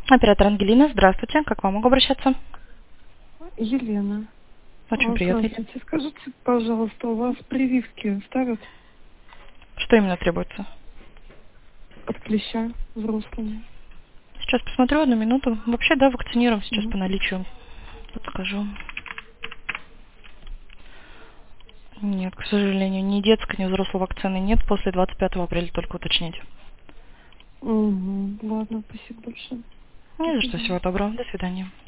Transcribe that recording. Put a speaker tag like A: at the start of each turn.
A: Оператор Ангелина, здравствуйте. Как к вам могу обращаться?
B: Елена.
A: Очень приятно.
B: Здравствуйте. Скажите, пожалуйста, у вас прививки ставят
A: Что именно требуется?
B: от клеща взрослыми?
A: Сейчас посмотрю, одну минуту. Вообще, да, вакцинируем сейчас
B: Мгм.
A: по наличию. Подскажу. Нет, к сожалению, ни детской, ни взрослой вакцины нет. После 25 апреля только уточнить.
B: Угу. Ладно, спасибо большое. До
A: Не за что,
B: свидания.
A: всего доброго. До свидания.